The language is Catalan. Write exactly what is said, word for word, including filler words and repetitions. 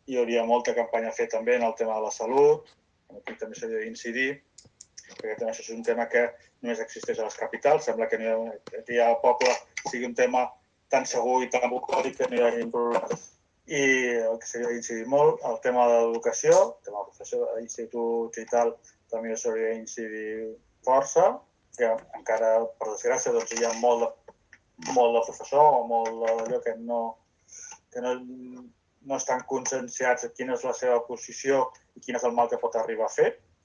hi hauria molta campanya a fer també en el tema de la salut, aquí també s'hauria d'incidir, perquè també això és un tema que només existeix a les capitals, sembla que aquí al poble sigui un tema tan segur i tan bucòlic que no hi hagi problemes. I el que s'hauria d'incidir molt, el tema de l'educació, el tema de professor, instituts i tal, també s'hauria d'incidir força, que encara, per desgràcia, hi ha molt de professor o molt d'allò que no no estan conscienciats de quina és la seva posició i quin és el mal que pot arribar a fer.